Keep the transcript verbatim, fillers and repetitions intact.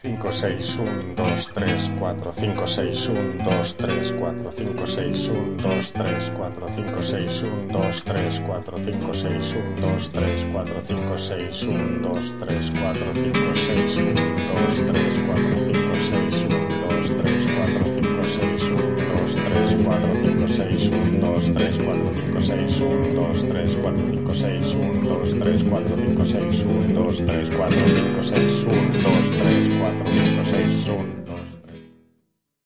cinco, seis, uno, dos, tres, cuatro, cinco, seis, uno, dos, tres, cuatro, cinco, seis, uno, dos, tres, cuatro, cinco, seis, uno, dos, tres, cuatro, cinco, seis, uno, dos, tres, cuatro, cinco, seis, uno, dos, tres, cuatro, cinco, seis, uno, dos, tres, cuatro, cinco, seis, uno, dos, tres, cuatro, cinco, seis, uno, dos, tres, cuatro, cinco, seis, uno, dos, tres, cuatro, cinco, seis, uno, dos, tres, cuatro, cinco, seis, uno, dos, tres, cuatro, cinco, seis, uno, dos, tres, cuatro, cinco, seis, uno, dos, tres, cuatro, cinco, seis, uno.